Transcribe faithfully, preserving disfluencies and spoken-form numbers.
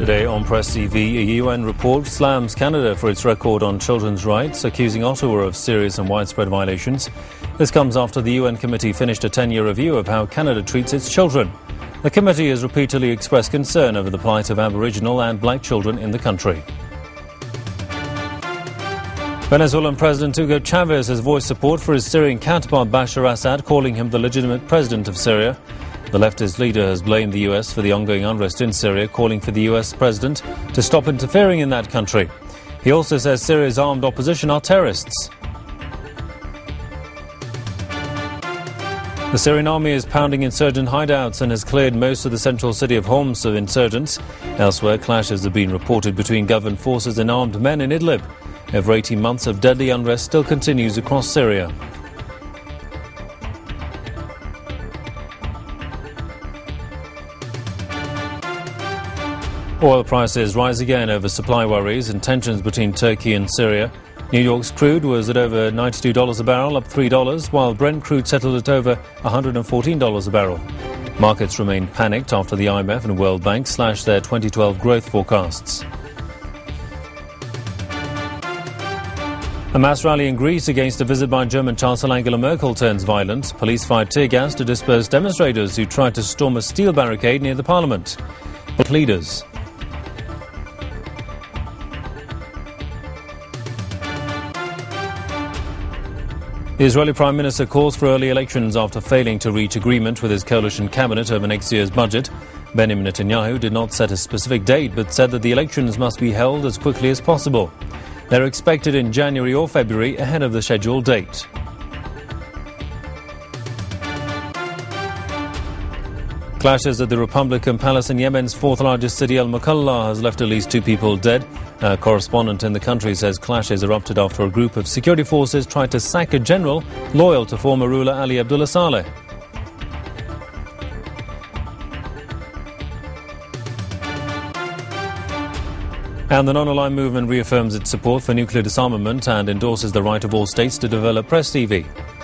Today on Press T V, a U N report slams Canada for its record on children's rights, accusing Ottawa of serious and widespread violations. This comes after the U N committee finished a ten-year review of how Canada treats its children. The committee has repeatedly expressed concern over the plight of Aboriginal and black children in the country. Venezuelan President Hugo Chavez has voiced support for his Syrian counterpart Bashar Assad, calling him the legitimate president of Syria. The leftist leader has blamed the U S for the ongoing unrest in Syria, calling for the U S president to stop interfering in that country. He also says Syria's armed opposition are terrorists. The Syrian army is pounding insurgent hideouts and has cleared most of the central city of Homs of insurgents. Elsewhere, clashes have been reported between government forces and armed men in Idlib. Over eighteen months of deadly unrest still continues across Syria. Oil prices rise again over supply worries and tensions between Turkey and Syria. New York's crude was at over ninety-two dollars a barrel, up three dollars, while Brent crude settled at over one hundred fourteen dollars a barrel. Markets remained panicked after the I M F and World Bank slashed their twenty twelve growth forecasts. A mass rally in Greece against a visit by German Chancellor Angela Merkel turns violent. Police fired tear gas to disperse demonstrators who tried to storm a steel barricade near the parliament. But leaders. The Israeli Prime Minister calls for early elections after failing to reach agreement with his coalition cabinet over next year's budget. Benjamin Netanyahu did not set a specific date but said that the elections must be held as quickly as possible. They're expected in January or February ahead of the scheduled date. Clashes at the Republican Palace in Yemen's fourth largest city, Al Mukalla, has left at least two people dead. A correspondent in the country says clashes erupted after a group of security forces tried to sack a general loyal to former ruler Ali Abdullah Saleh. And the Non-Aligned Movement reaffirms its support for nuclear disarmament and endorses the right of all states to develop Press T V.